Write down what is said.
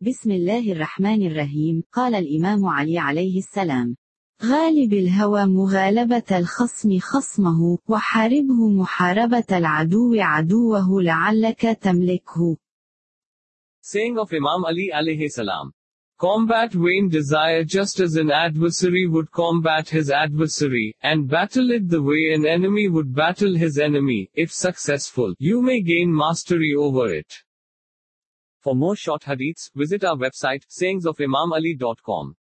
بسم الله الرحمن الرحيم. قال الإمام علي عليه السلام: غالب الهوى مغالبة الخصم خصمه، وحاربه محاربة العدو عدوه لعلك تملكه. Saying of Imam Ali alayhi salam. Combat vain desire just as an adversary would combat his adversary, and battle it the way an enemy would battle his enemy. If successful, you may gain mastery over it. For more short hadiths, visit our website, sayingsofimamali.com.